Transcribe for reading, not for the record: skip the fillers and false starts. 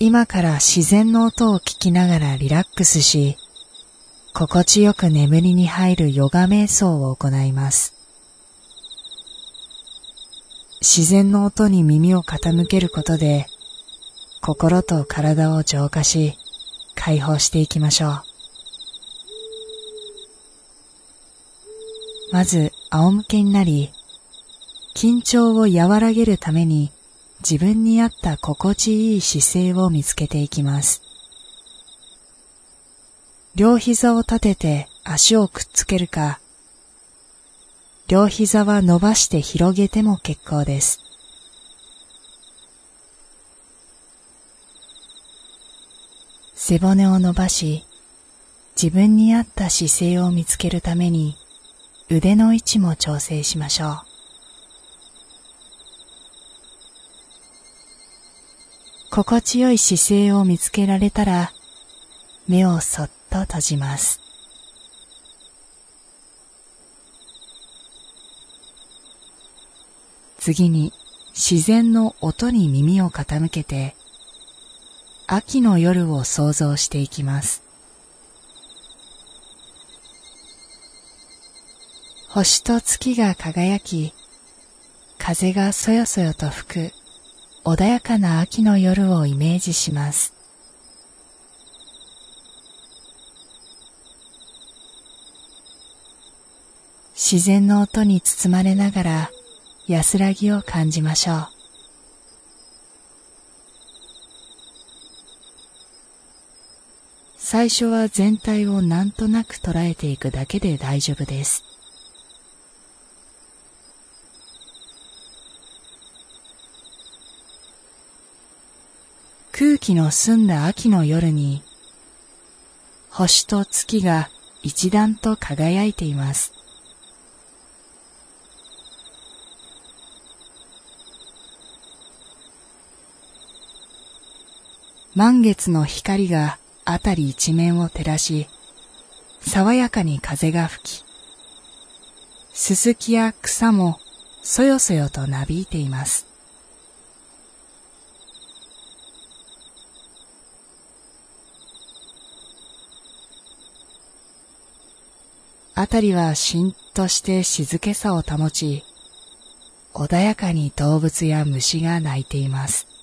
今から自然の音を聞きながらリラックスし、心地よく眠りに入るヨガ瞑想を行います。自然の音に耳を傾けることで、心と体を浄化し、解放していきましょう。まず仰向けになり、緊張を和らげるために自分に合った心地いい姿勢を見つけていきます。両膝を立てて足をくっつけるか、両膝は伸ばして広げても結構です。背骨を伸ばし、自分に合った姿勢を見つけるために腕の位置も調整しましょう。心地よい姿勢を見つけられたら、目をそっと閉じます。次に自然の音に耳を傾けて、秋の夜を想像していきます。星と月が輝き、風がそよそよと吹く穏やかな秋の夜をイメージします。自然の音に包まれながら安らぎを感じましょう。最初は全体をなんとなく捉えていくだけで大丈夫です。空気の澄んだ秋の夜に、星と月が一段と輝いています。満月の光が辺り一面を照らし、爽やかに風が吹き、ススキや草もそよそよとなびいています。辺りはしんとして静けさを保ち、穏やかに動物や虫が鳴いています。